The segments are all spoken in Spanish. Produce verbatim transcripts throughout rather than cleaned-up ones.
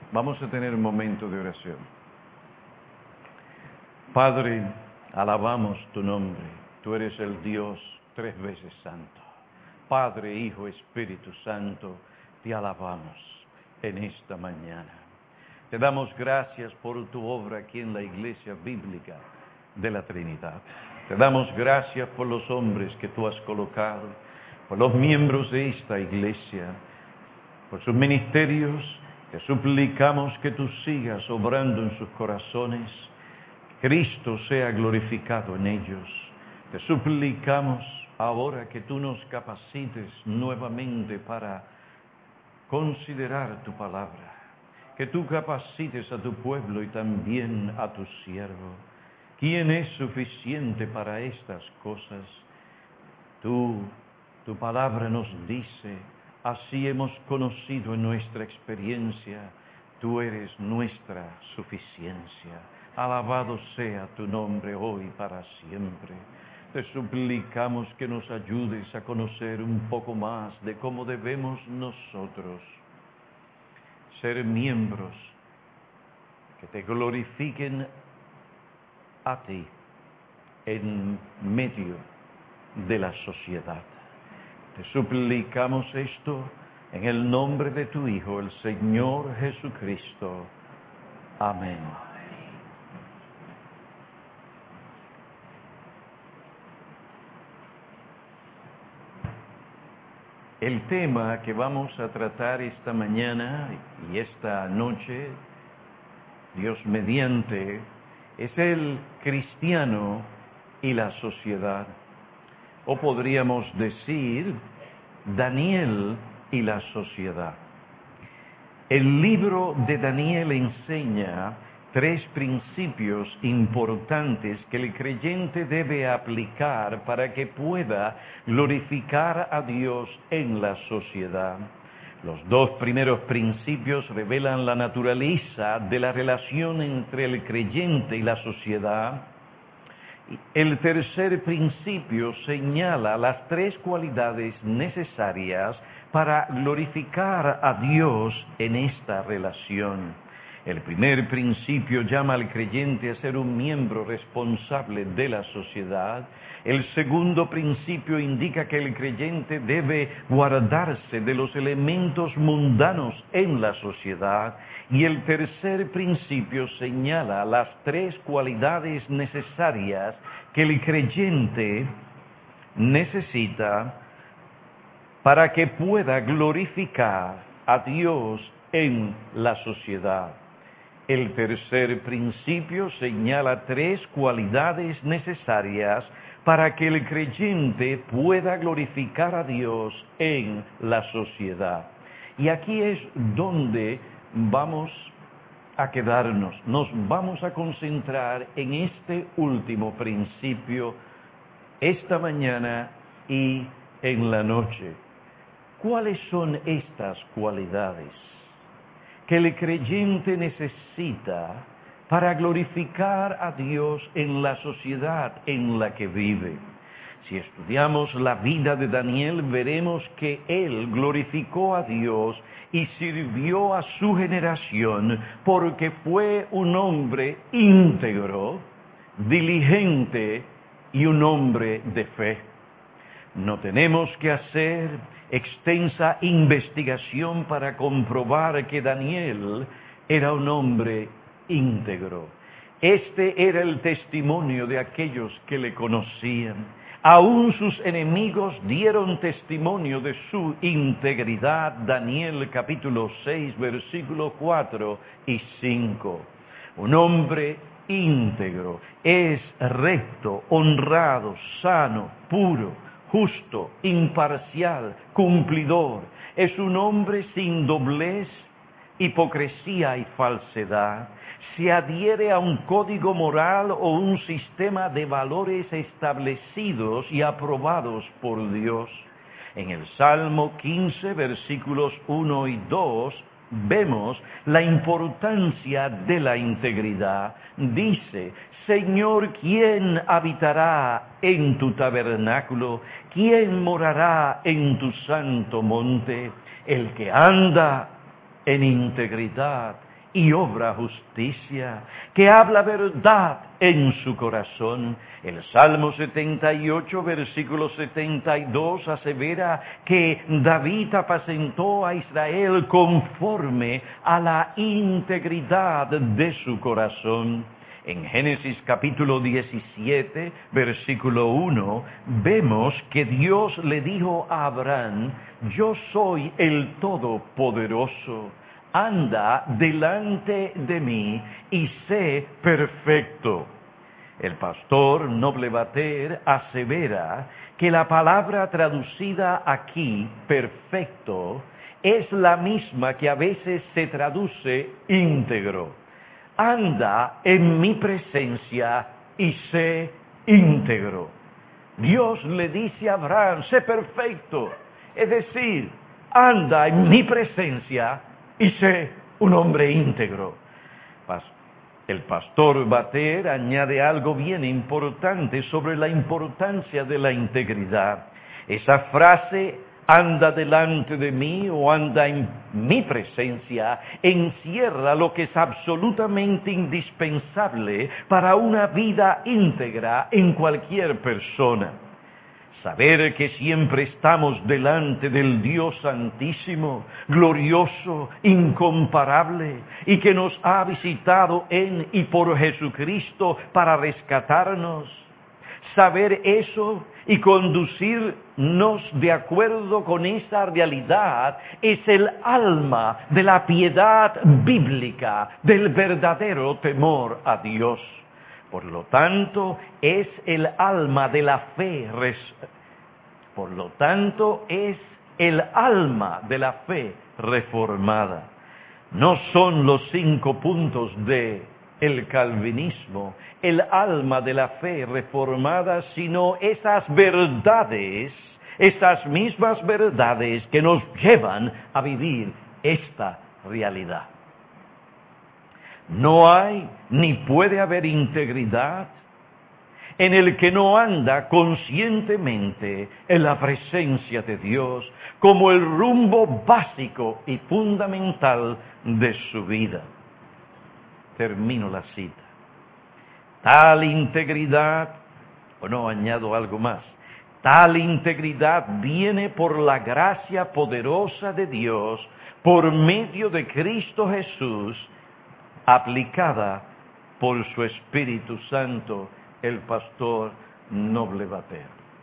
Vamos a tener un momento de oración. Padre, alabamos tu nombre. Tú eres el Dios tres veces santo. Padre, Hijo, Espíritu Santo, te alabamos en esta mañana. Te damos gracias por tu obra aquí en la Iglesia Bíblica de la Trinidad. Te damos gracias por los hombres que tú has colocado, por los miembros de esta iglesia, por sus ministerios. Te suplicamos que tú sigas obrando en sus corazones, Cristo sea glorificado en ellos. Te suplicamos ahora que tú nos capacites nuevamente para considerar tu palabra, que tú capacites a tu pueblo y también a tu siervo. ¿Quién es suficiente para estas cosas? Tú, tu palabra nos dice, así hemos conocido en nuestra experiencia, tú eres nuestra suficiencia. Alabado sea tu nombre hoy para siempre. Te suplicamos que nos ayudes a conocer un poco más de cómo debemos nosotros ser miembros que te glorifiquen a ti en medio de la sociedad. Te suplicamos esto en el nombre de tu Hijo, el Señor Jesucristo. Amén. El tema que vamos a tratar esta mañana y esta noche, Dios mediante, es el cristiano y la sociedad. O podríamos decir, Daniel y la sociedad. El libro de Daniel enseña tres principios importantes que el creyente debe aplicar para que pueda glorificar a Dios en la sociedad. Los dos primeros principios revelan la naturaleza de la relación entre el creyente y la sociedad. El tercer principio señala las tres cualidades necesarias para glorificar a Dios en esta relación. El primer principio llama al creyente a ser un miembro responsable de la sociedad. El segundo principio indica que el creyente debe guardarse de los elementos mundanos en la sociedad. Y el tercer principio señala las tres cualidades necesarias que el creyente necesita para que pueda glorificar a Dios en la sociedad. El tercer principio señala tres cualidades necesarias para que el creyente pueda glorificar a Dios en la sociedad. Y aquí es donde vamos a quedarnos. Nos vamos a concentrar en este último principio esta mañana y en la noche. ¿Cuáles son estas cualidades que el creyente necesita para glorificar a Dios en la sociedad en la que vive? Si estudiamos la vida de Daniel, veremos que él glorificó a Dios y sirvió a su generación porque fue un hombre íntegro, diligente y un hombre de fe. No tenemos que hacer extensa investigación para comprobar que Daniel era un hombre íntegro. Este era el testimonio de aquellos que le conocían. Aún sus enemigos dieron testimonio de su integridad. Daniel capítulo seis, versículo cuatro y cinco. Un hombre íntegro es recto, honrado, sano, puro, justo, imparcial, cumplidor. Es un hombre sin doblez, hipocresía y falsedad. Se adhiere a un código moral o un sistema de valores establecidos y aprobados por Dios. En el Salmo quince, versículos uno y dos, vemos la importancia de la integridad. Dice: Señor, ¿quién habitará en tu tabernáculo? ¿Quién morará en tu santo monte? El que anda en integridad y obra justicia, que habla verdad en su corazón. El Salmo setenta y ocho, versículo setenta y dos, asevera que David apacentó a Israel conforme a la integridad de su corazón. En Génesis capítulo diecisiete, versículo uno, vemos que Dios le dijo a Abraham: yo soy el Todopoderoso, anda delante de mí y sé perfecto. El pastor Noble Bater asevera que la palabra traducida aquí, perfecto, es la misma que a veces se traduce íntegro. Anda en mi presencia y sé íntegro. Dios le dice a Abraham: sé perfecto. Es decir, anda en mi presencia y sé un hombre íntegro. El pastor Bater añade algo bien importante sobre la importancia de la integridad. Esa frase, anda delante de mí o anda en mi presencia, encierra lo que es absolutamente indispensable para una vida íntegra en cualquier persona. Saber que siempre estamos delante del Dios Santísimo, glorioso, incomparable, y que nos ha visitado en y por Jesucristo para rescatarnos. Saber eso y conducirnos de acuerdo con esa realidad es el alma de la piedad bíblica, del verdadero temor a Dios. Por lo tanto, es el alma de la fe. Por lo tanto, es el alma de la fe reformada. No son los cinco puntos de el calvinismo el alma de la fe reformada, sino esas verdades, esas mismas verdades que nos llevan a vivir esta realidad. No hay ni puede haber integridad en el que no anda conscientemente en la presencia de Dios como el rumbo básico y fundamental de su vida. Termino la cita. Tal integridad, o no, añado algo más, tal integridad viene por la gracia poderosa de Dios por medio de Cristo Jesús, aplicada por su Espíritu Santo, el pastor Noble Bater.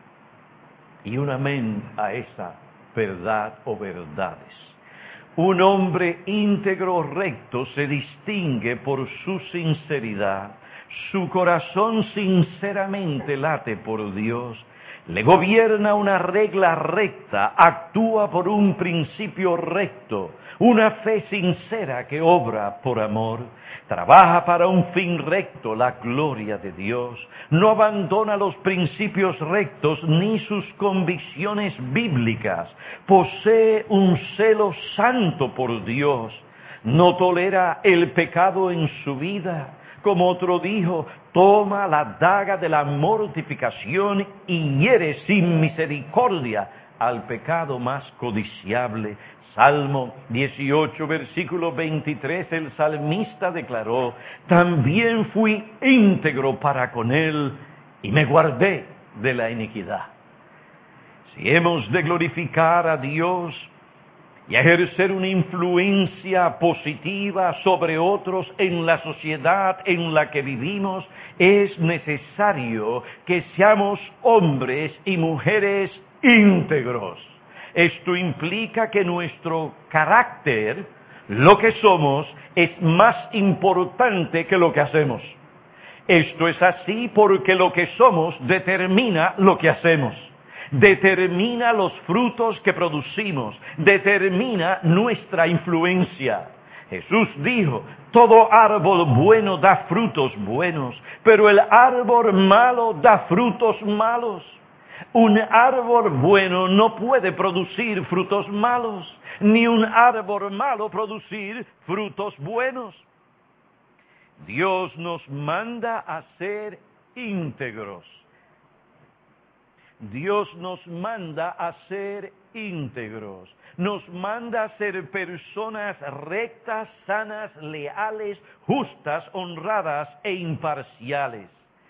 Y un amén a esa verdad o verdades. Un hombre íntegro recto se distingue por su sinceridad. Su corazón sinceramente late por Dios. Le gobierna una regla recta, actúa por un principio recto, una fe sincera que obra por amor, trabaja para un fin recto, la gloria de Dios, no abandona los principios rectos ni sus convicciones bíblicas, posee un celo santo por Dios, no tolera el pecado en su vida. Como otro dijo, toma la daga de la mortificación y hiere sin misericordia al pecado más codiciable. Salmo dieciocho, versículo veintitrés, el salmista declaró: también fui íntegro para con él y me guardé de la iniquidad. Si hemos de glorificar a Dios y ejercer una influencia positiva sobre otros en la sociedad en la que vivimos, es necesario que seamos hombres y mujeres íntegros. Esto implica que nuestro carácter, lo que somos, es más importante que lo que hacemos. Esto es así porque lo que somos determina lo que hacemos. Determina los frutos que producimos, determina nuestra influencia. Jesús dijo, todo árbol bueno da frutos buenos, pero el árbol malo da frutos malos. Un árbol bueno no puede producir frutos malos, ni un árbol malo producir frutos buenos. Dios nos manda a ser íntegros. Dios nos manda a ser íntegros. nos manda a ser personas rectas, sanas, leales, justas, honradas e imparciales.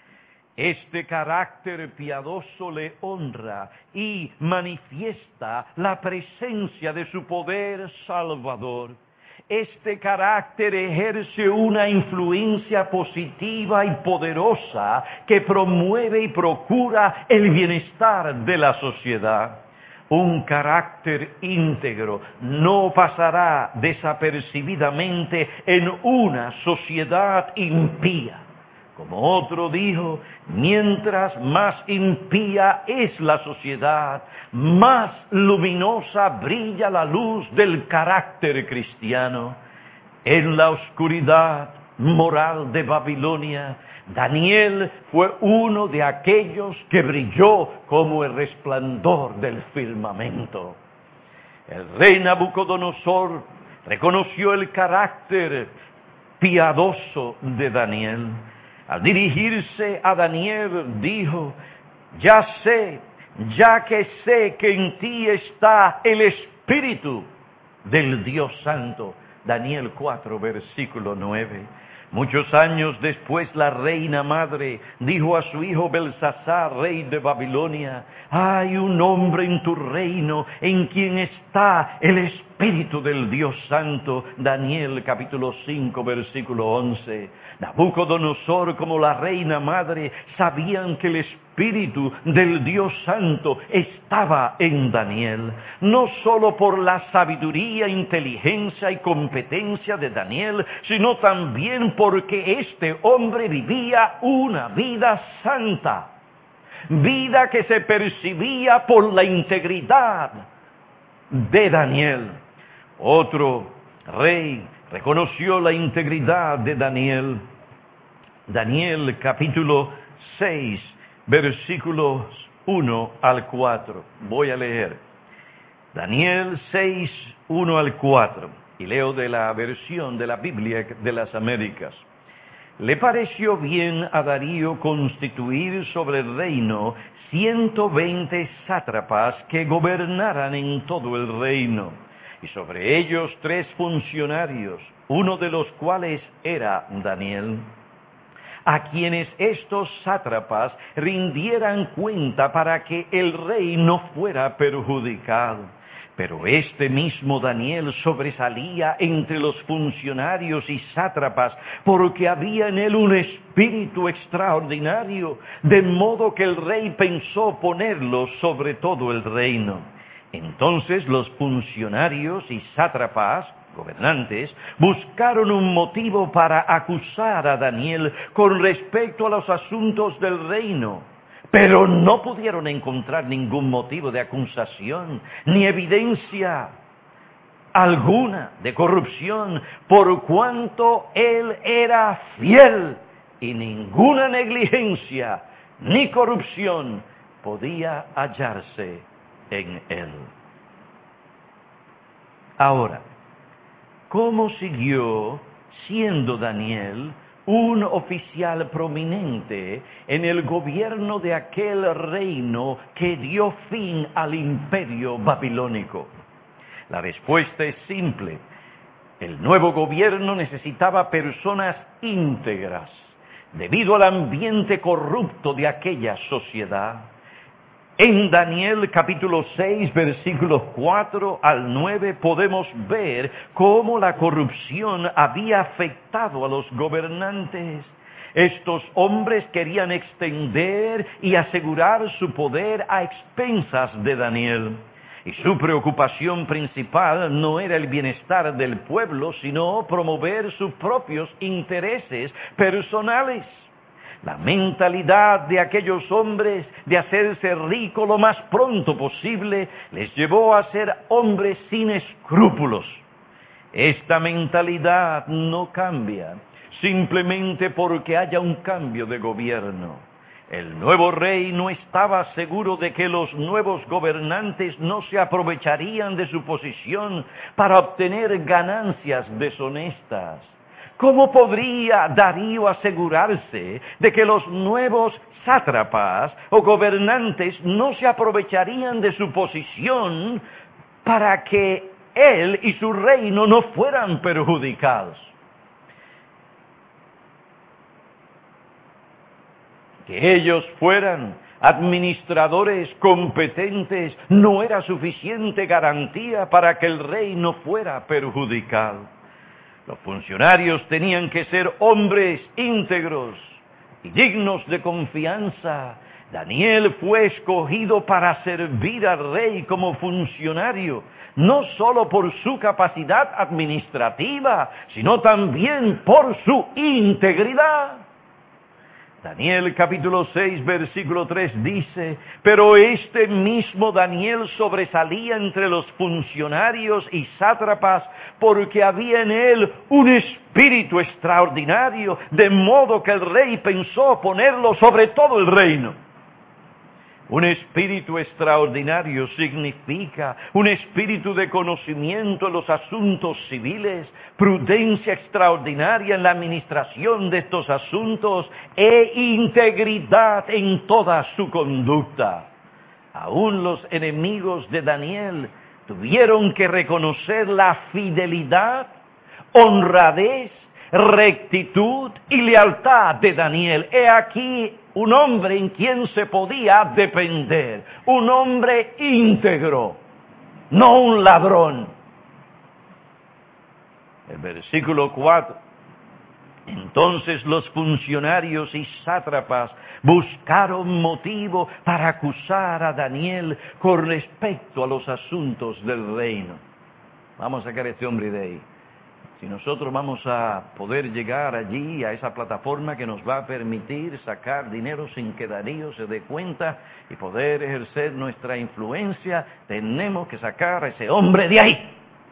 Este carácter piadoso le honra y manifiesta la presencia de su poder salvador. Este carácter ejerce una influencia positiva y poderosa que promueve y procura el bienestar de la sociedad. Un carácter íntegro no pasará desapercibidamente en una sociedad impía. Como otro dijo, mientras más impía es la sociedad, más luminosa brilla la luz del carácter cristiano. En la oscuridad moral de Babilonia, Daniel fue uno de aquellos que brilló como el resplandor del firmamento. El rey Nabucodonosor reconoció el carácter piadoso de Daniel. Al dirigirse a Daniel dijo, ya sé, ya que sé que en ti está el Espíritu del Dios Santo. Daniel cuatro, versículo nueve. Muchos años después la reina madre dijo a su hijo Belsasar, rey de Babilonia, hay un hombre en tu reino en quien está el Espíritu del Dios Santo. Daniel capítulo cinco, versículo once. Nabucodonosor como la reina madre sabían que el Espíritu del Dios Santo estaba en Daniel, no solo por la sabiduría, inteligencia y competencia de Daniel, sino también porque este hombre vivía una vida santa, vida que se percibía por la integridad de Daniel. Otro rey reconoció la integridad de Daniel. Daniel capítulo seis, versículos uno al cuatro. Voy a leer. Daniel seis, uno al cuatro. Y leo de la versión de la Biblia de las Américas. Le pareció bien a Darío constituir sobre el reino ciento veinte sátrapas que gobernaran en todo el reino, y sobre ellos tres funcionarios, uno de los cuales era Daniel, a quienes estos sátrapas rindieran cuenta para que el rey no fuera perjudicado. Pero este mismo Daniel sobresalía entre los funcionarios y sátrapas porque había en él un espíritu extraordinario, de modo que el rey pensó ponerlo sobre todo el reino. Entonces los funcionarios y sátrapas, gobernantes, buscaron un motivo para acusar a Daniel con respecto a los asuntos del reino. Pero no pudieron encontrar ningún motivo de acusación, ni evidencia alguna de corrupción, por cuanto él era fiel y ninguna negligencia ni corrupción podía hallarse en él. Ahora, ¿cómo siguió siendo Daniel un oficial prominente en el gobierno de aquel reino que dio fin al imperio babilónico? La respuesta es simple. El nuevo gobierno necesitaba personas íntegras, debido al ambiente corrupto de aquella sociedad. En Daniel capítulo seis, versículos cuatro al nueve, podemos ver cómo la corrupción había afectado a los gobernantes. Estos hombres querían extender y asegurar su poder a expensas de Daniel. Y su preocupación principal no era el bienestar del pueblo, sino promover sus propios intereses personales. La mentalidad de aquellos hombres de hacerse rico lo más pronto posible les llevó a ser hombres sin escrúpulos. Esta mentalidad no cambia simplemente porque haya un cambio de gobierno. El nuevo rey no estaba seguro de que los nuevos gobernantes no se aprovecharían de su posición para obtener ganancias deshonestas. ¿Cómo podría Darío asegurarse de que los nuevos sátrapas o gobernantes no se aprovecharían de su posición para que él y su reino no fueran perjudicados. Que ellos fueran administradores competentes no era suficiente garantía para que el rey no fuera perjudicado. Los funcionarios tenían que ser hombres íntegros y dignos de confianza. Daniel fue escogido para servir al rey como funcionario, no solo por su capacidad administrativa, sino también por su integridad. Daniel capítulo seis, versículo tres dice, pero este mismo Daniel sobresalía entre los funcionarios y sátrapas porque había en él un espíritu extraordinario, de modo que el rey pensó ponerlo sobre todo el reino. Un espíritu extraordinario significa un espíritu de conocimiento en los asuntos civiles, prudencia extraordinaria en la administración de estos asuntos e integridad en toda su conducta. Aún los enemigos de Daniel tuvieron que reconocer la fidelidad, honradez, rectitud y lealtad de Daniel. He aquí un hombre en quien se podía depender, un hombre íntegro, no un ladrón. El versículo cuatro. Entonces los funcionarios y sátrapas buscaron motivo para acusar a Daniel con respecto a los asuntos del reino. Vamos a sacar a este hombre de ahí. Si nosotros vamos a poder llegar allí, a esa plataforma que nos va a permitir sacar dinero sin que Darío se dé cuenta y poder ejercer nuestra influencia, tenemos que sacar a ese hombre de ahí.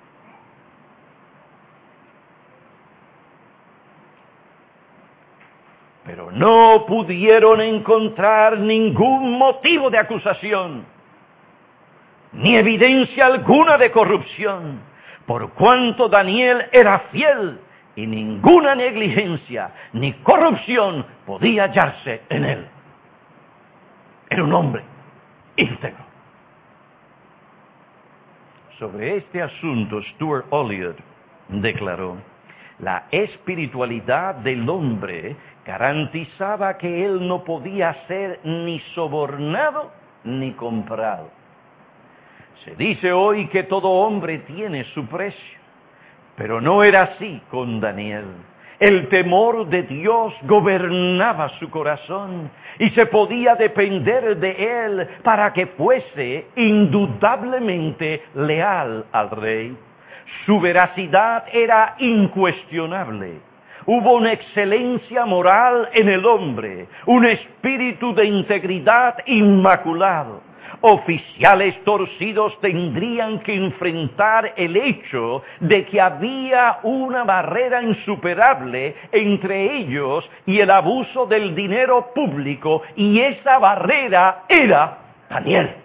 Pero no pudieron encontrar ningún motivo de acusación, ni evidencia alguna de corrupción. Por cuanto Daniel era fiel y ninguna negligencia ni corrupción podía hallarse en él. Era un hombre íntegro. Sobre este asunto, Stuart Olyott declaró, la espiritualidad del hombre garantizaba que él no podía ser ni sobornado ni comprado. Se dice hoy que todo hombre tiene su precio, pero no era así con Daniel. El temor de Dios gobernaba su corazón y se podía depender de él para que fuese indudablemente leal al rey. Su veracidad era incuestionable. Hubo una excelencia moral en el hombre, un espíritu de integridad inmaculado. Oficiales torcidos tendrían que enfrentar el hecho de que había una barrera insuperable entre ellos y el abuso del dinero público, y esa barrera era Daniel.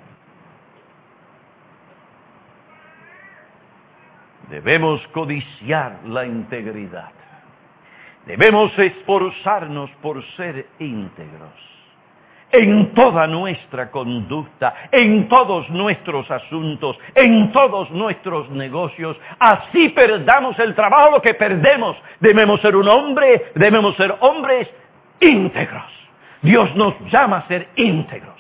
Debemos codiciar la integridad. Debemos esforzarnos por ser íntegros en toda nuestra conducta, en todos nuestros asuntos, en todos nuestros negocios. Así perdamos el trabajo, lo que perdemos. Debemos ser un hombre, debemos ser hombres íntegros. Dios nos llama a ser íntegros.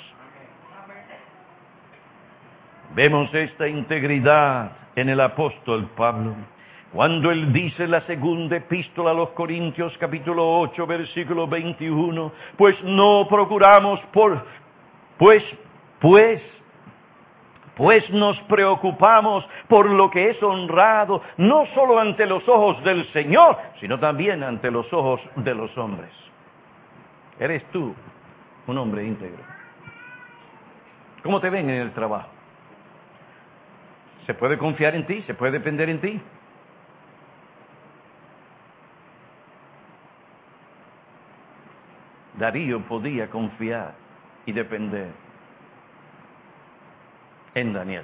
Vemos esta integridad en el apóstol Pablo, cuando él dice en la segunda epístola a los Corintios, capítulo ocho, versículo veintiuno, pues no procuramos por, pues, pues, pues nos preocupamos por lo que es honrado, no solo ante los ojos del Señor, sino también ante los ojos de los hombres. ¿Eres tú un hombre íntegro? ¿Cómo te ven en el trabajo? ¿Se puede confiar en ti? ¿Se puede depender en ti? Darío podía confiar y depender en Daniel.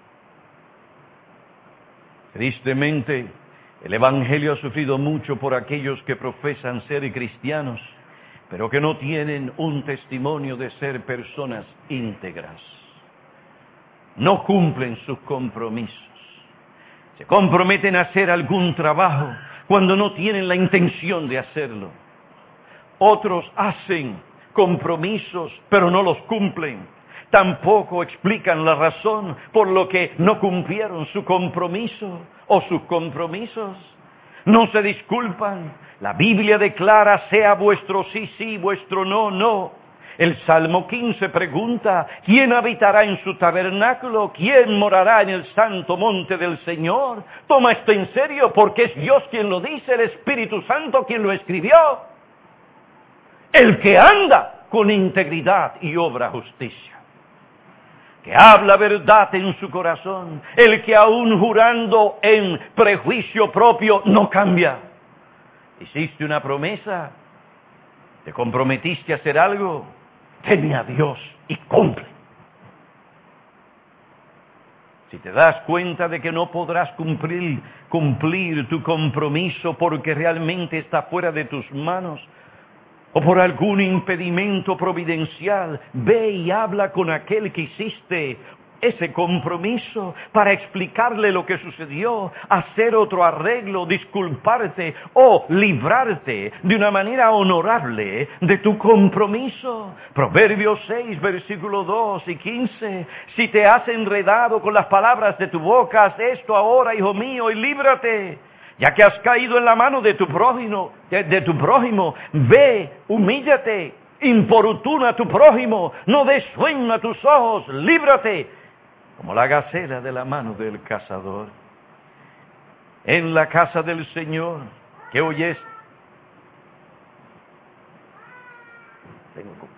Tristemente, el Evangelio ha sufrido mucho por aquellos que profesan ser cristianos, pero que no tienen un testimonio de ser personas íntegras. no cumplen sus compromisos. Se comprometen a hacer algún trabajo cuando no tienen la intención de hacerlo. Otros hacen compromisos, pero no los cumplen. Tampoco explican la razón por lo que no cumplieron su compromiso o sus compromisos. No se disculpan. La Biblia declara, sea vuestro sí, sí, vuestro no, no. El Salmo quince pregunta, ¿quién habitará en su tabernáculo? ¿Quién morará en el santo monte del Señor? Toma esto en serio, porque es Dios quien lo dice, el Espíritu Santo quien lo escribió. El que anda con integridad y obra justicia, que habla verdad en su corazón, el que aún jurando en prejuicio propio no cambia. Hiciste una promesa, te comprometiste a hacer algo, teme a Dios y cumple. Si te das cuenta de que no podrás cumplir, cumplir tu compromiso porque realmente está fuera de tus manos, o por algún impedimento providencial, ve y habla con aquel que hiciste ese compromiso para explicarle lo que sucedió, hacer otro arreglo, disculparte o librarte de una manera honorable de tu compromiso. Proverbios seis, versículos dos y quince. Si te has enredado con las palabras de tu boca, haz esto ahora, hijo mío, y líbrate. Ya que has caído en la mano de tu prójimo, de, de tu prójimo, ve, humíllate, importuna a tu prójimo, no des sueño a tus ojos, líbrate, como la gacela de la mano del cazador. En la casa del Señor, que oyes, tengo, tengo,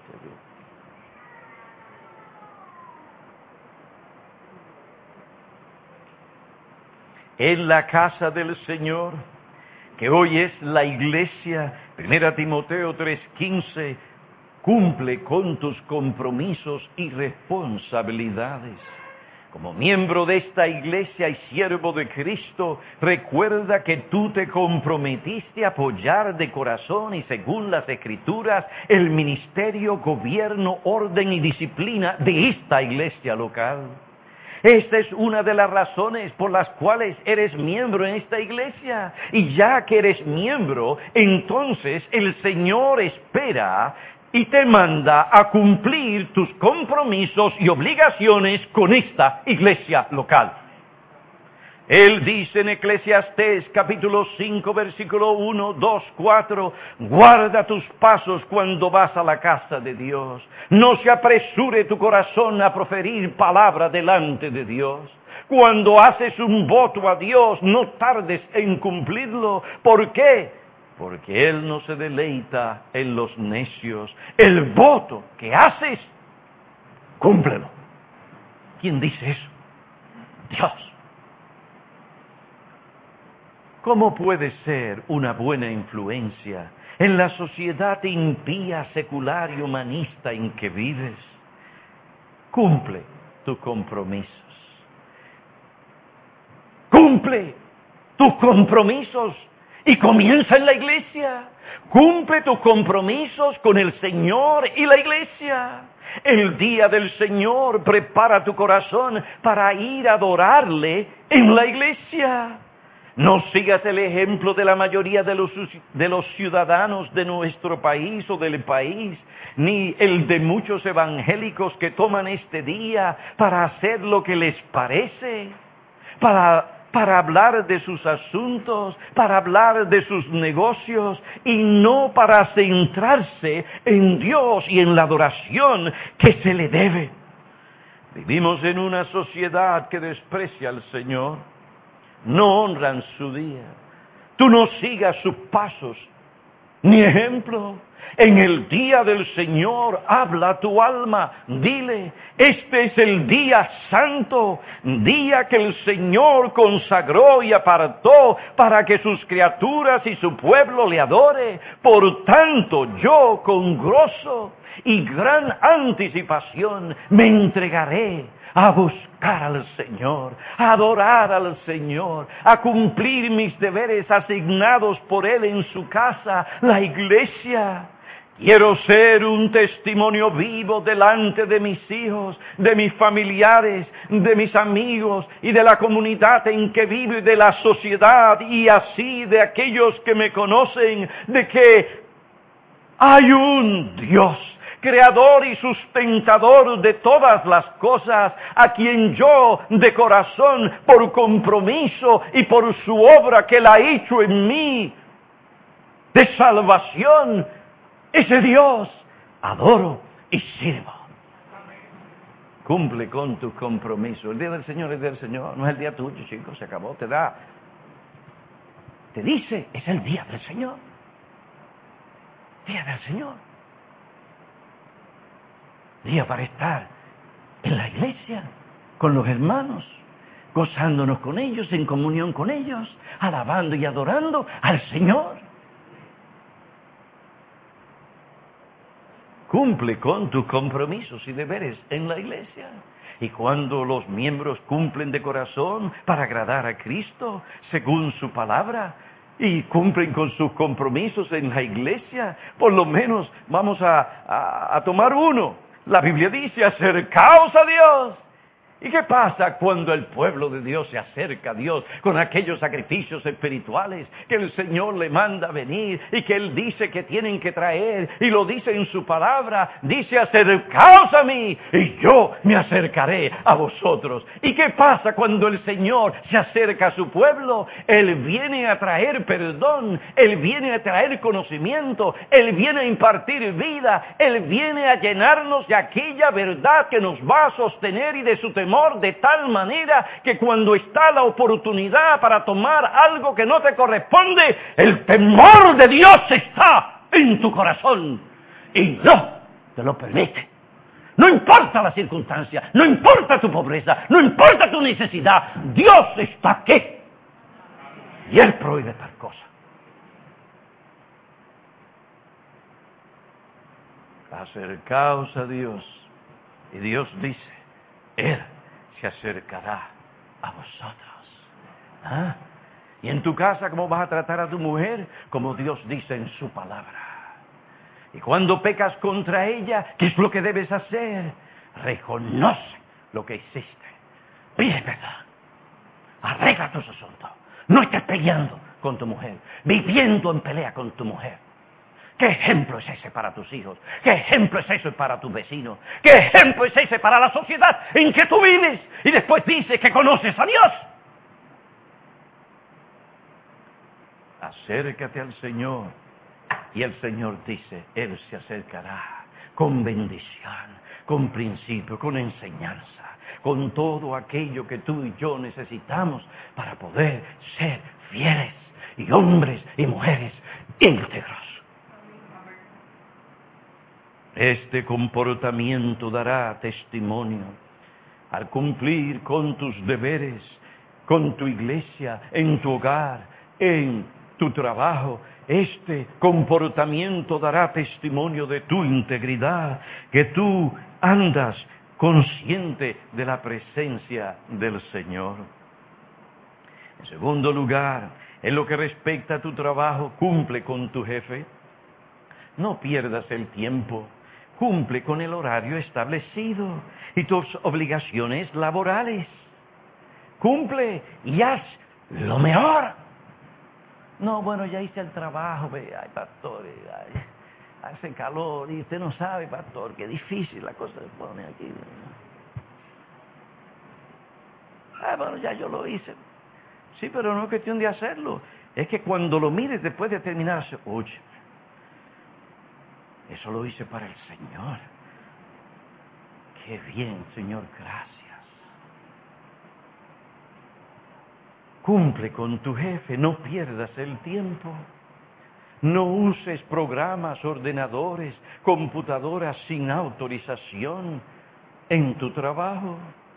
en la casa del Señor, que hoy es la iglesia, primera Timoteo tres quince, cumple con tus compromisos y responsabilidades. Como miembro de esta iglesia y siervo de Cristo, recuerda que tú te comprometiste a apoyar de corazón y según las Escrituras el ministerio, gobierno, orden y disciplina de esta iglesia local. Esta es una de las razones por las cuales eres miembro en esta iglesia. Y ya que eres miembro, entonces el Señor espera y te manda a cumplir tus compromisos y obligaciones con esta iglesia local. Él dice en Eclesiastés capítulo cinco, versículo uno, dos, cuatro, guarda tus pasos cuando vas a la casa de Dios. No se apresure tu corazón a proferir palabra delante de Dios. Cuando haces un voto a Dios, no tardes en cumplirlo. ¿Por qué? Porque Él no se deleita en los necios. El voto que haces, cúmplelo. ¿Quién dice eso? Dios. ¿Cómo puede ser una buena influencia en la sociedad impía, secular y humanista en que vives? Cumple tus compromisos. Cumple tus compromisos y comienza en la iglesia. Cumple tus compromisos con el Señor y la iglesia. El día del Señor prepara tu corazón para ir a adorarle en la iglesia. No sigas el ejemplo de la mayoría de los, de los ciudadanos de nuestro país o del país, ni el de muchos evangélicos que toman este día para hacer lo que les parece, para, para hablar de sus asuntos, para hablar de sus negocios, y no para centrarse en Dios y en la adoración que se le debe. Vivimos en una sociedad que desprecia al Señor. No honran su día. Tú no sigas sus pasos, ni ejemplo. En el día del Señor habla a tu alma, dile, este es el día santo, día que el Señor consagró y apartó para que sus criaturas y su pueblo le adore. Por tanto, yo con gozo y gran anticipación me entregaré a buscar al Señor, a adorar al Señor, a cumplir mis deberes asignados por Él en su casa, la iglesia. Quiero ser un testimonio vivo delante de mis hijos, de mis familiares, de mis amigos y de la comunidad en que vivo y de la sociedad y así de aquellos que me conocen, de que hay un Dios, creador y sustentador de todas las cosas, a quien yo de corazón, por compromiso y por su obra que Él ha hecho en mí, de salvación, ese Dios adoro y sirvo. Cumple con tu compromiso. El día del Señor es el día del Señor, no es el día tuyo, chicos, se acabó, te da. Te dice, es el día del Señor. Día del Señor. Día para estar en la iglesia, con los hermanos, gozándonos con ellos, en comunión con ellos, alabando y adorando al Señor. Cumple con tus compromisos y deberes en la iglesia. Y cuando los miembros cumplen de corazón para agradar a Cristo, según su palabra, y cumplen con sus compromisos en la iglesia, por lo menos vamos a, a, a tomar uno. La Biblia dice, acercaos a Dios. ¿Y qué pasa cuando el pueblo de Dios se acerca a Dios con aquellos sacrificios espirituales que el Señor le manda venir y que Él dice que tienen que traer? Y lo dice en su palabra, dice, acercaos a mí y yo me acercaré a vosotros. ¿Y qué pasa cuando el Señor se acerca a su pueblo? Él viene a traer perdón, Él viene a traer conocimiento, Él viene a impartir vida, Él viene a llenarnos de aquella verdad que nos va a sostener y de su temor, de tal manera que cuando está la oportunidad para tomar algo que no te corresponde, el temor de Dios está en tu corazón y no te lo permite. No importa la circunstancia, no importa tu pobreza, no importa tu necesidad, Dios está aquí y Él prohíbe tal cosa. Acercaos a Dios y Dios dice, Él se acercará a vosotros. ¿Ah? Y en tu casa, ¿cómo vas a tratar a tu mujer? Como Dios dice en su palabra. Y cuando pecas contra ella, ¿qué es lo que debes hacer? Reconoce lo que hiciste. Pide perdón. Arregla tus asuntos. No estés peleando con tu mujer, viviendo en pelea con tu mujer. ¿Qué ejemplo es ese para tus hijos? ¿Qué ejemplo es ese para tus vecinos? ¿Qué ejemplo es ese para la sociedad en que tú vives? Y después dices que conoces a Dios. Acércate al Señor. Y el Señor dice, Él se acercará con bendición, con principio, con enseñanza, con todo aquello que tú y yo necesitamos para poder ser fieles y hombres y mujeres íntegros. Este comportamiento dará testimonio al cumplir con tus deberes, con tu iglesia, en tu hogar, en tu trabajo. Este comportamiento dará testimonio de tu integridad, que tú andas consciente de la presencia del Señor. En segundo lugar, en lo que respecta a tu trabajo, cumple con tu jefe. No pierdas el tiempo. Cumple con el horario establecido y tus obligaciones laborales. Cumple y haz lo mejor. No, bueno, ya hice el trabajo, ve, ay, pastor, ay, hace calor y usted no sabe, pastor, qué difícil la cosa se pone aquí. Ah, bueno, ya yo lo hice. Sí, pero no es cuestión de hacerlo. Es que cuando lo mires después de terminar, oye, eso lo hice para el Señor. Qué bien, Señor, gracias. Cumple con tu jefe, no pierdas el tiempo. No uses programas, ordenadores, computadoras sin autorización en tu trabajo.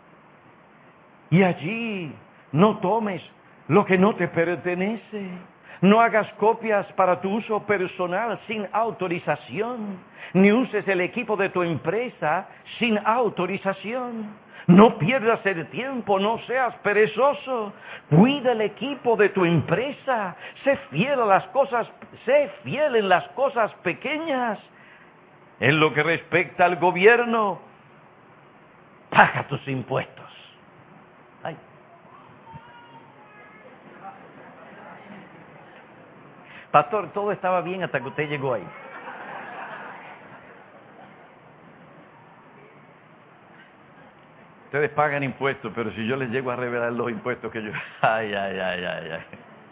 Y allí no tomes lo que no te pertenece. No hagas copias para tu uso personal sin autorización, ni uses el equipo de tu empresa sin autorización. No pierdas el tiempo, no seas perezoso. Cuida el equipo de tu empresa. Sé fiel a las cosas, sé fiel en las cosas pequeñas. En lo que respecta al gobierno, paga tus impuestos. Ay. Pastor, todo estaba bien hasta que usted llegó ahí. Ustedes pagan impuestos, pero si yo les llego a revelar los impuestos que yo... Ay, ay, ay, ay, ay.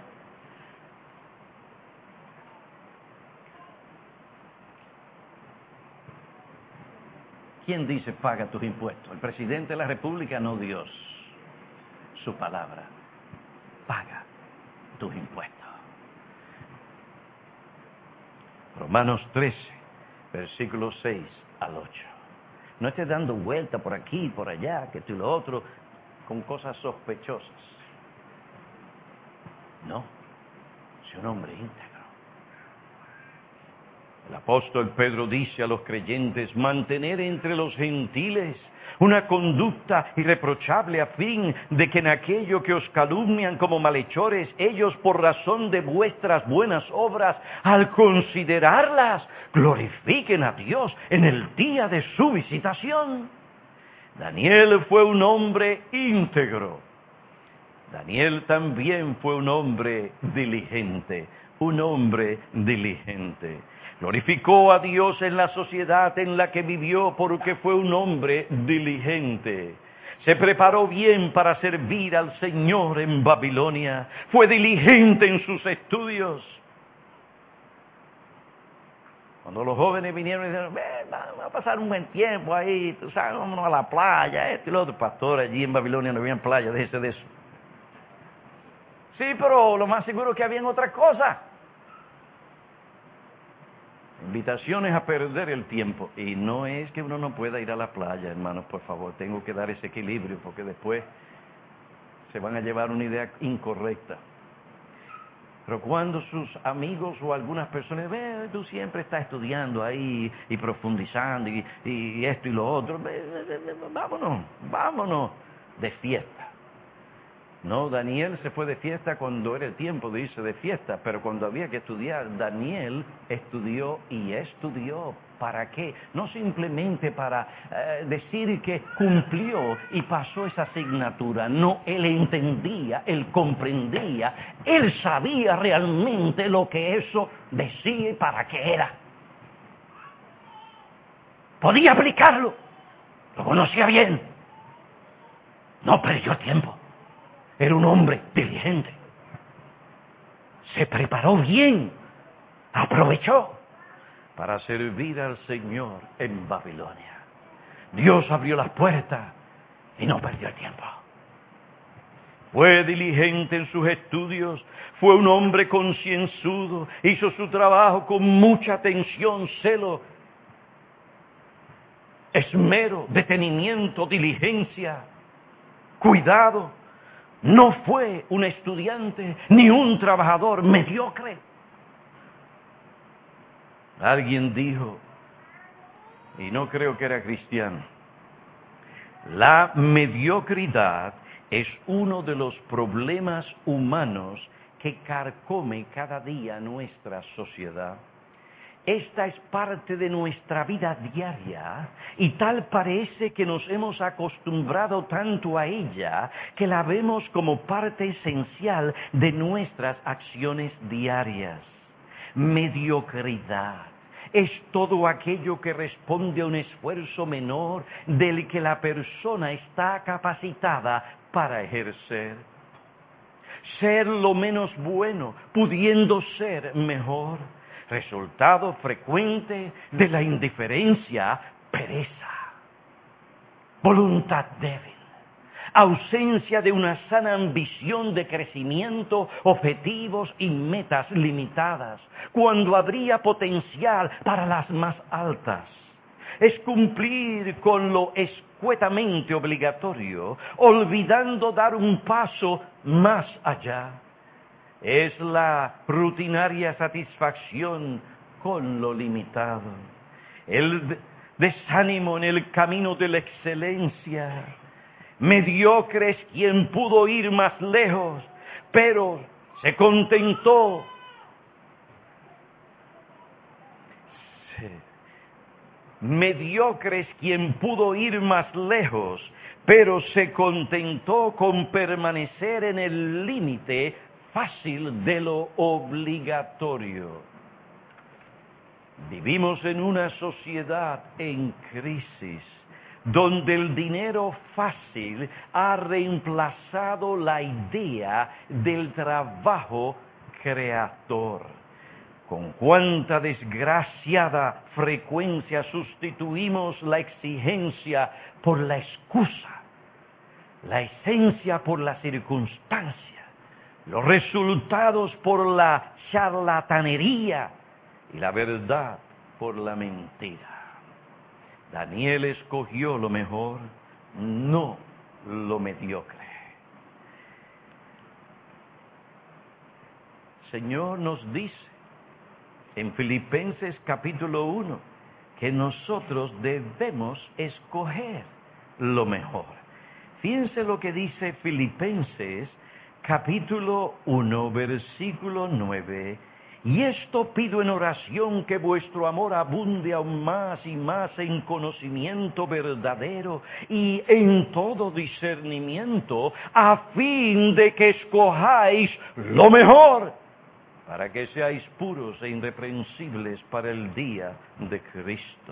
¿Quién dice paga tus impuestos? El presidente de la República, no Dios. Su palabra. Paga tus impuestos. Romanos trece, versículos seis al ocho. No estés dando vuelta por aquí, por allá, que tú y lo otro, con cosas sospechosas. No, sé un hombre íntegro. El apóstol Pedro dice a los creyentes, mantener entre los gentiles una conducta irreprochable a fin de que en aquello que os calumnian como malhechores, ellos por razón de vuestras buenas obras, al considerarlas, glorifiquen a Dios en el día de su visitación. Daniel fue un hombre íntegro. Daniel también fue un hombre diligente, un hombre diligente. Glorificó a Dios en la sociedad en la que vivió porque fue un hombre diligente. Se preparó bien para servir al Señor en Babilonia. Fue diligente en sus estudios. Cuando los jóvenes vinieron y dijeron, vamos a pasar un buen tiempo ahí, tú sabes, vámonos a la playa, esto y lo otro. Pastor, allí en Babilonia no había playa, déjese de eso. Sí, pero lo más seguro es que habían otras cosas. Invitaciones a perder el tiempo. Y no es que uno no pueda ir a la playa, hermanos, por favor. Tengo que dar ese equilibrio porque después se van a llevar una idea incorrecta. Pero cuando sus amigos o algunas personas, ve, tú siempre estás estudiando ahí y profundizando y, y esto y lo otro, ve, ve, ve, vámonos, vámonos de fiesta. No, Daniel se fue de fiesta cuando era el tiempo de irse de fiesta, pero cuando había que estudiar, Daniel estudió y estudió. ¿Para qué? No simplemente para eh, decir que cumplió y pasó esa asignatura. No, él entendía, él comprendía, él sabía realmente lo que eso decía y para qué era. Podía aplicarlo, lo conocía bien, no perdió tiempo. Era un hombre diligente. Se preparó bien. Aprovechó para servir al Señor en Babilonia. Dios abrió las puertas y no perdió el tiempo. Fue diligente en sus estudios. Fue un hombre concienzudo. Hizo su trabajo con mucha atención, celo, esmero, detenimiento, diligencia, cuidado. No fue un estudiante ni un trabajador mediocre. Alguien dijo, y no creo que era cristiano, la mediocridad es uno de los problemas humanos que carcome cada día nuestra sociedad. Esta es parte de nuestra vida diaria y tal parece que nos hemos acostumbrado tanto a ella que la vemos como parte esencial de nuestras acciones diarias. Mediocridad es todo aquello que responde a un esfuerzo menor del que la persona está capacitada para ejercer. Ser lo menos bueno, pudiendo ser mejor. Resultado frecuente de la indiferencia, pereza, voluntad débil, ausencia de una sana ambición de crecimiento, objetivos y metas limitadas, cuando habría potencial para las más altas. Es cumplir con lo escuetamente obligatorio, olvidando dar un paso más allá. Es la rutinaria satisfacción con lo limitado. El desánimo en el camino de la excelencia. Mediocre es quien pudo ir más lejos, pero se contentó. Se, Mediocre es quien pudo ir más lejos, pero se contentó con permanecer en el límite fácil de lo obligatorio. Vivimos en una sociedad en crisis, donde el dinero fácil ha reemplazado la idea del trabajo creador. Con cuánta desgraciada frecuencia sustituimos la exigencia por la excusa, la esencia por la circunstancia, los resultados por la charlatanería y la verdad por la mentira. Daniel escogió lo mejor, no lo mediocre. Señor nos dice en Filipenses capítulo uno que nosotros debemos escoger lo mejor. Fíjense lo que dice Filipenses capítulo uno, versículo nueve. Y esto pido en oración, que vuestro amor abunde aún más y más en conocimiento verdadero y en todo discernimiento, a fin de que escojáis lo mejor, para que seáis puros e irreprensibles para el día de Cristo.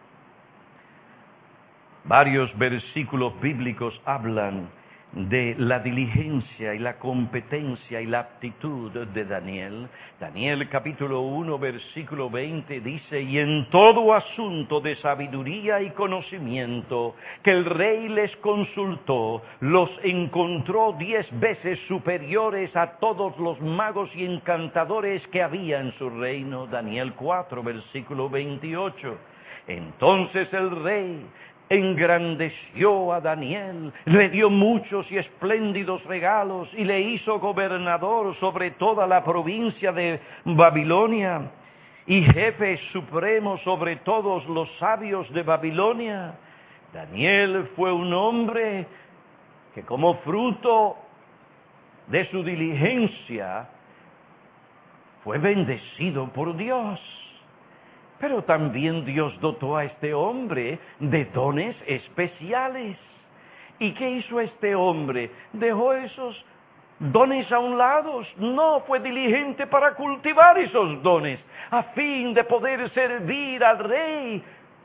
Varios versículos bíblicos hablan de la diligencia y la competencia y la aptitud de Daniel. Daniel capítulo uno, versículo veinte dice: y en todo asunto de sabiduría y conocimiento que el rey les consultó, los encontró diez veces superiores a todos los magos y encantadores que había en su reino. Daniel cuatro, versículo veintiocho. Entonces el rey engrandeció a Daniel, le dio muchos y espléndidos regalos y le hizo gobernador sobre toda la provincia de Babilonia y jefe supremo sobre todos los sabios de Babilonia. Daniel fue un hombre que, como fruto de su diligencia, fue bendecido por Dios. Pero también Dios dotó a este hombre de dones especiales. ¿Y qué hizo este hombre? Dejó esos dones a un lado. No, fue diligente para cultivar esos dones, a fin de poder servir al rey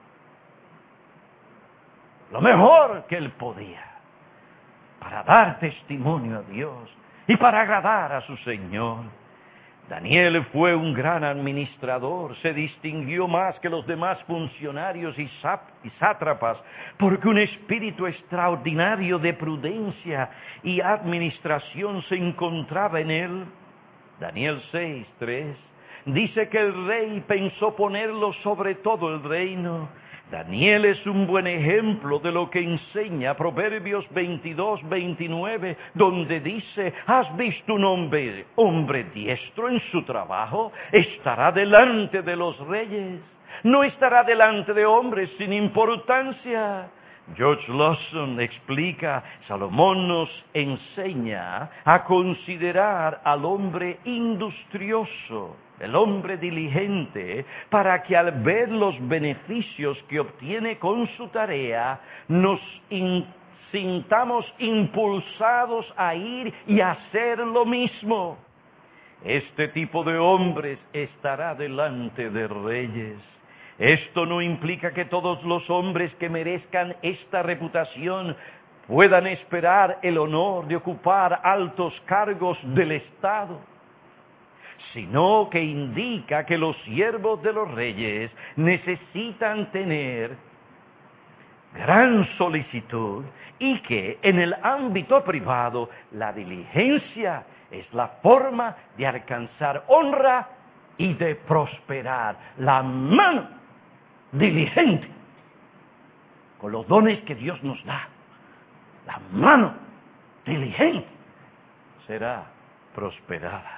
lo mejor que él podía, para dar testimonio a Dios y para agradar a su Señor. Daniel fue un gran administrador, se distinguió más que los demás funcionarios y sátrapas, porque un espíritu extraordinario de prudencia y administración se encontraba en él. Daniel seis, tres, dice que el rey pensó ponerlo sobre todo el reino. Daniel es un buen ejemplo de lo que enseña Proverbios veintidós, veintinueve, donde dice: ¿has visto un hombre, hombre diestro en su trabajo? Estará delante de los reyes, no estará delante de hombres sin importancia. George Lawson explica: Salomón nos enseña a considerar al hombre industrioso, el hombre diligente, para que al ver los beneficios que obtiene con su tarea, nos in- sintamos impulsados a ir y hacer lo mismo. Este tipo de hombres estará delante de reyes. Esto no implica que todos los hombres que merezcan esta reputación puedan esperar el honor de ocupar altos cargos del Estado, sino que indica que los siervos de los reyes necesitan tener gran solicitud y que en el ámbito privado la diligencia es la forma de alcanzar honra y de prosperar. La mano diligente, con los dones que Dios nos da, la mano diligente será prosperada.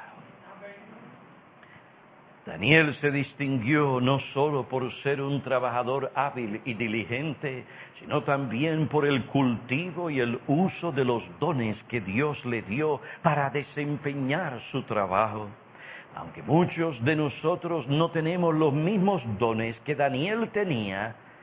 Daniel se distinguió no solo por ser un trabajador hábil y diligente, sino también por el cultivo y el uso de los dones que Dios le dio para desempeñar su trabajo. Aunque muchos de nosotros no tenemos los mismos dones que Daniel tenía,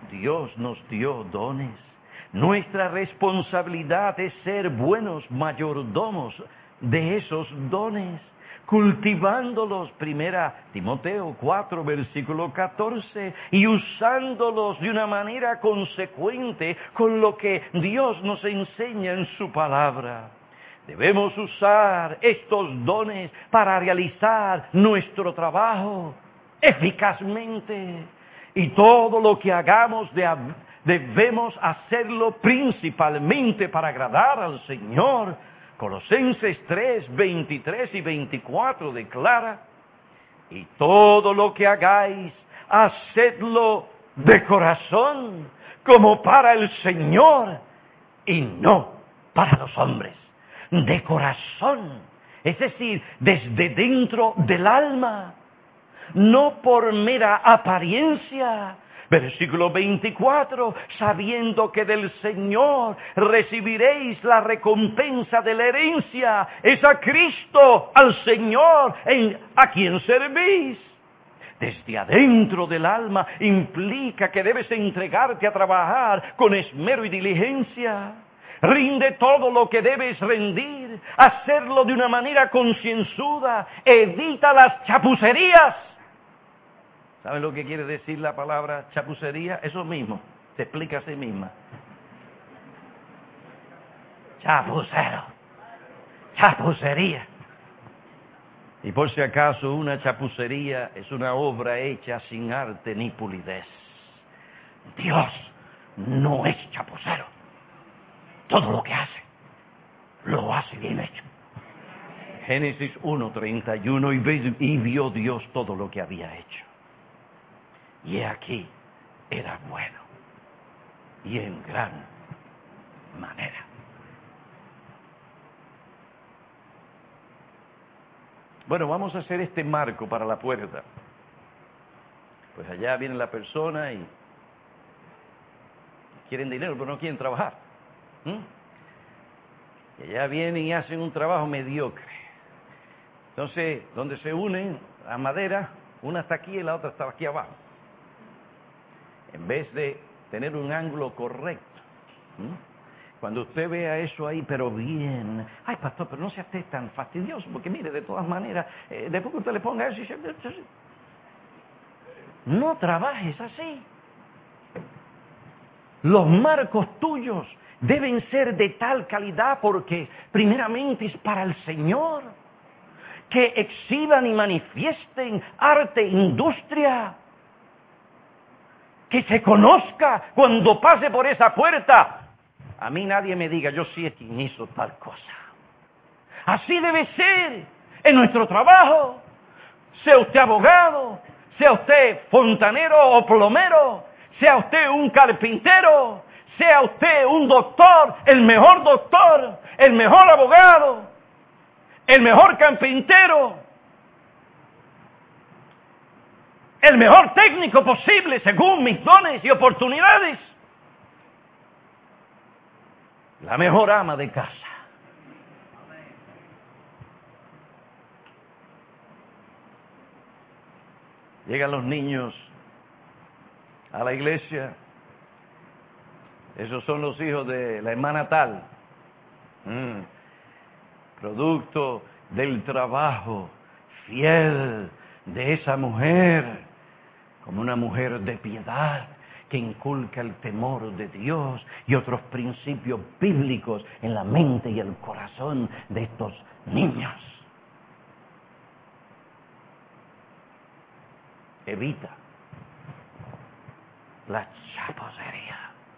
Dios nos dio dones. Nuestra responsabilidad es ser buenos mayordomos de esos dones, cultivándolos, primera Timoteo cuatro, versículo catorce, y usándolos de una manera consecuente con lo que Dios nos enseña en su palabra. Debemos usar estos dones para realizar nuestro trabajo eficazmente. Y todo lo que hagamos de, debemos hacerlo principalmente para agradar al Señor. Colosenses tres, veintitrés y veinticuatro declara: y todo lo que hagáis, hacedlo de corazón, como para el Señor, y no para los hombres. De corazón, es decir, desde dentro del alma, no por mera apariencia. Versículo veinticuatro, sabiendo que del Señor recibiréis la recompensa de la herencia, es a Cristo, al Señor, en, a quien servís. Desde adentro del alma implica que debes entregarte a trabajar con esmero y diligencia. Rinde todo lo que debes rendir, hacerlo de una manera concienzuda, evita las chapucerías. ¿Saben lo que quiere decir la palabra chapucería? Eso mismo, se explica a sí misma. Chapucero, chapucería. Y por si acaso, una chapucería es una obra hecha sin arte ni pulidez. Dios no es chapucero. Todo lo que hace, lo hace bien hecho. Génesis uno, treinta y uno, y vio Dios todo lo que había hecho. Y he aquí, era bueno, y en gran manera. Bueno, vamos a hacer este marco para la puerta. Pues allá viene la persona y quieren dinero, pero no quieren trabajar. ¿Mm? Y allá vienen y hacen un trabajo mediocre. Entonces, donde se unen, la madera, una está aquí y la otra está aquí abajo. En vez de tener un ángulo correcto. ¿Mm? Cuando usted vea eso ahí, pero bien, ay pastor, pero no sea usted tan fastidioso, porque mire, de todas maneras, eh, después que usted le ponga eso, no trabajes así. Los marcos tuyos deben ser de tal calidad porque primeramente es para el Señor. Que exhiban y manifiesten arte, industria. Que se conozca cuando pase por esa puerta. A mí nadie me diga, yo sí es quien hizo tal cosa. Así debe ser en nuestro trabajo. Sea usted abogado, sea usted fontanero o plomero, sea usted un carpintero, sea usted un doctor, el mejor doctor, el mejor abogado, el mejor carpintero, el mejor técnico posible según mis dones y oportunidades, la mejor ama de casa. Llegan los niños a la iglesia. Esos son los hijos de la hermana tal. Mm. Producto del trabajo fiel de esa mujer, como una mujer de piedad que inculca el temor de Dios y otros principios bíblicos en la mente y el corazón de estos niños. Evita la chapucería.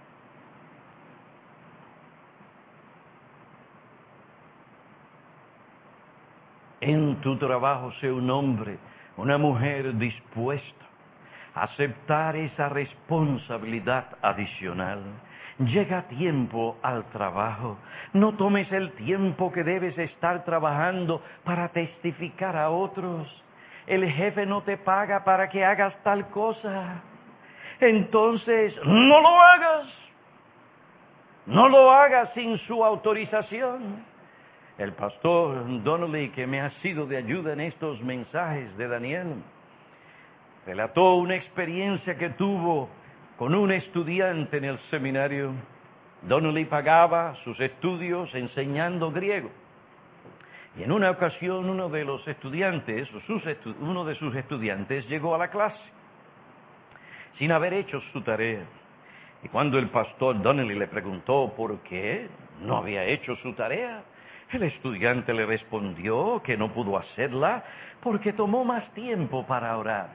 En tu trabajo sé un hombre, una mujer dispuesta a aceptar esa responsabilidad adicional. Llega tiempo al trabajo. No tomes el tiempo que debes estar trabajando para testificar a otros. El jefe no te paga para que hagas tal cosa. Entonces, no lo hagas. No lo hagas sin su autorización. El pastor Donnelly, que me ha sido de ayuda en estos mensajes de Daniel, relató una experiencia que tuvo con un estudiante en el seminario. Donnelly pagaba sus estudios enseñando griego. Y en una ocasión uno de los estudiantes, o sus estu- uno de sus estudiantes, llegó a la clase sin haber hecho su tarea. Y cuando el pastor Donnelly le preguntó por qué no había hecho su tarea, el estudiante le respondió que no pudo hacerla porque tomó más tiempo para orar.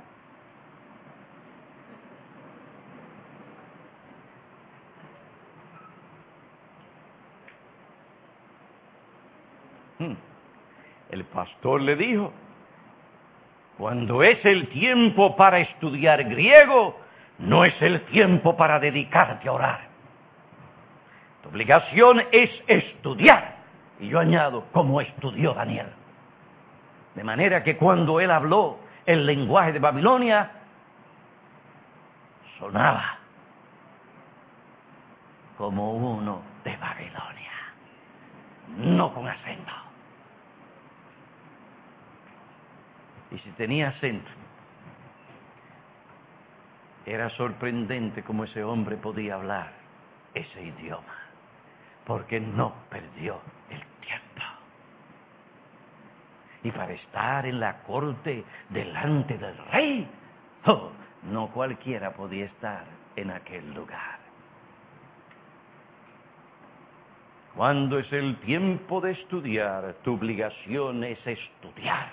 Hmm. El pastor le dijo, cuando es el tiempo para estudiar griego, no es el tiempo para dedicarte a orar. Tu obligación es estudiar. Y yo añado, como estudió Daniel. De manera que cuando él habló el lenguaje de Babilonia, sonaba como uno de Babilonia, no con acento. Y si tenía acento, era sorprendente cómo ese hombre podía hablar ese idioma, porque no perdió el tiempo. Y para estar en la corte delante del rey, oh, no cualquiera podía estar en aquel lugar. Cuando es el tiempo de estudiar, tu obligación es estudiar.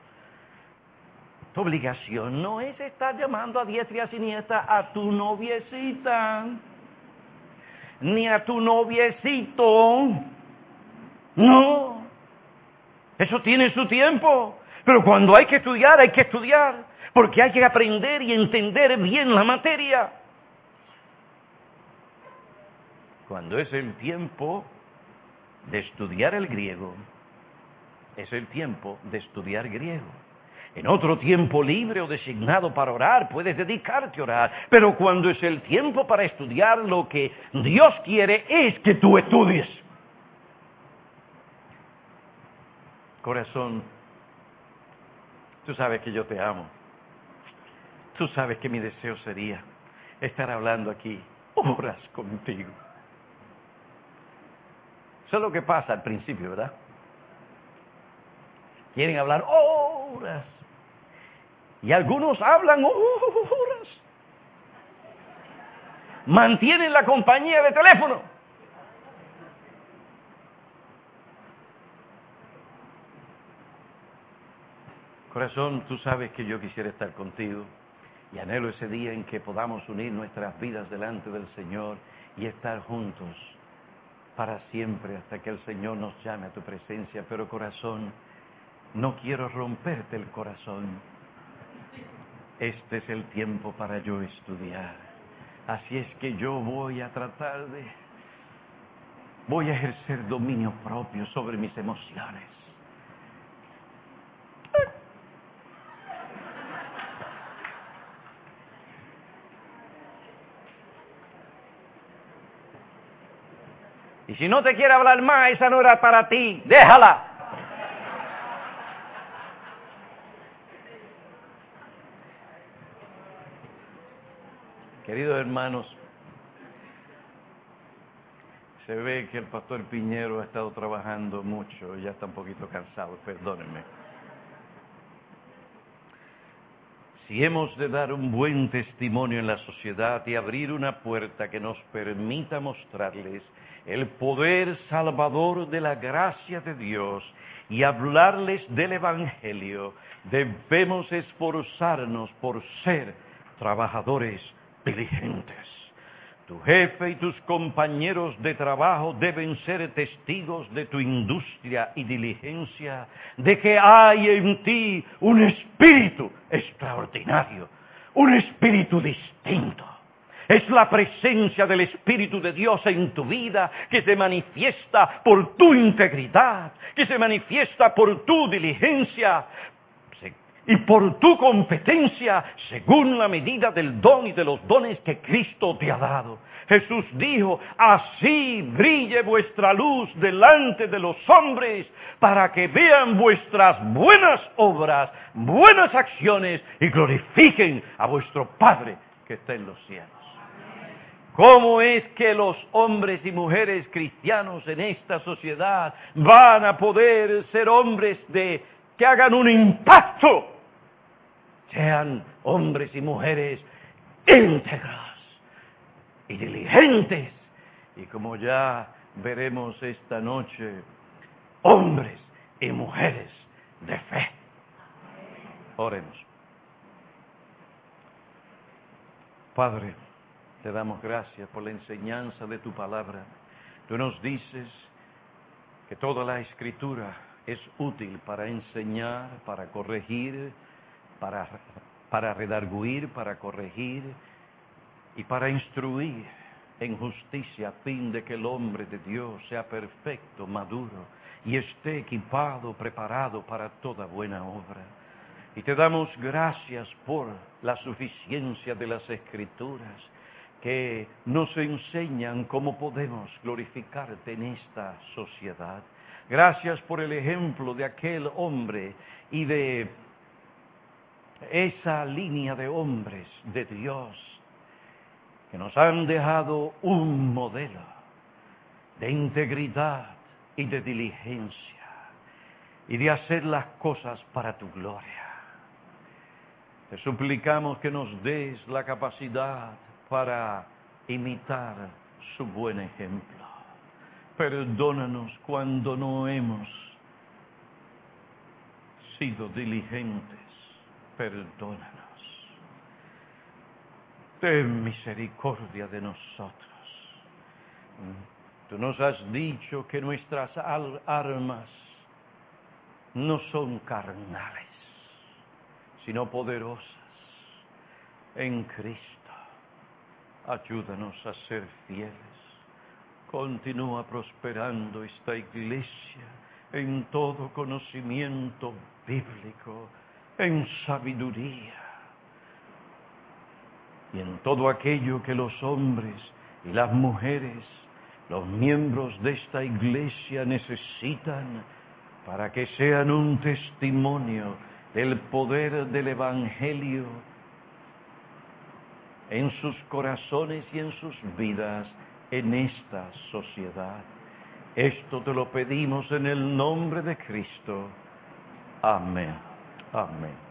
Tu obligación no es estar llamando a diestra y a siniestra a tu noviecita, ni a tu noviecito. No, eso tiene su tiempo. Pero cuando hay que estudiar, hay que estudiar, porque hay que aprender y entender bien la materia. Cuando es el tiempo de estudiar el griego, es el tiempo de estudiar griego. En otro tiempo libre o designado para orar, puedes dedicarte a orar. Pero cuando es el tiempo para estudiar, lo que Dios quiere es que tú estudies. Corazón, tú sabes que yo te amo. Tú sabes que mi deseo sería estar hablando aquí horas contigo. Eso es lo que pasa al principio, ¿verdad? Quieren hablar horas. Y algunos hablan horas. Mantienen la compañía de teléfono. Corazón, tú sabes que yo quisiera estar contigo. Y anhelo ese día en que podamos unir nuestras vidas delante del Señor y estar juntos para siempre hasta que el Señor nos llame a tu presencia. Pero corazón, no quiero romperte el corazón. Este es el tiempo para yo estudiar. Así es que yo voy a tratar de... Voy a ejercer dominio propio sobre mis emociones. Y si no te quiere hablar más, esa no era para ti. Déjala. Queridos hermanos, se ve que el pastor Piñero ha estado trabajando mucho, ya está un poquito cansado, perdónenme. Si hemos de dar un buen testimonio en la sociedad y abrir una puerta que nos permita mostrarles el poder salvador de la gracia de Dios y hablarles del Evangelio, debemos esforzarnos por ser trabajadores diligentes. Tu jefe y tus compañeros de trabajo deben ser testigos de tu industria y diligencia, de que hay en ti un espíritu extraordinario, un espíritu distinto. Es la presencia del Espíritu de Dios en tu vida que se manifiesta por tu integridad, que se manifiesta por tu diligencia y por tu competencia según la medida del don y de los dones que Cristo te ha dado. Jesús dijo, así brille vuestra luz delante de los hombres para que vean vuestras buenas obras, buenas acciones y glorifiquen a vuestro Padre que está en los cielos. ¿Cómo es que los hombres y mujeres cristianos en esta sociedad van a poder ser hombres de que hagan un impacto? Sean hombres y mujeres íntegros y diligentes. Y como ya veremos esta noche, hombres y mujeres de fe. Oremos. Padre, te damos gracias por la enseñanza de tu palabra. Tú nos dices que toda la Escritura es útil para enseñar, para corregir, para, para redarguir, para corregir y para instruir en justicia, a fin de que el hombre de Dios sea perfecto, maduro y esté equipado, preparado para toda buena obra. Y te damos gracias por la suficiencia de las Escrituras, que nos enseñan cómo podemos glorificarte en esta sociedad. Gracias por el ejemplo de aquel hombre y de esa línea de hombres de Dios que nos han dejado un modelo de integridad y de diligencia y de hacer las cosas para tu gloria. Te suplicamos que nos des la capacidad para imitar su buen ejemplo. Perdónanos cuando no hemos sido diligentes. Perdónanos. Ten misericordia de nosotros. Tú nos has dicho que nuestras armas no son carnales, sino poderosas en Cristo. Ayúdanos a ser fieles. Continúa prosperando esta iglesia en todo conocimiento bíblico, en sabiduría y en todo aquello que los hombres y las mujeres, los miembros de esta iglesia necesitan para que sean un testimonio del poder del Evangelio en sus corazones y en sus vidas en esta sociedad. Esto te lo pedimos en el nombre de Cristo. Amén. Amén.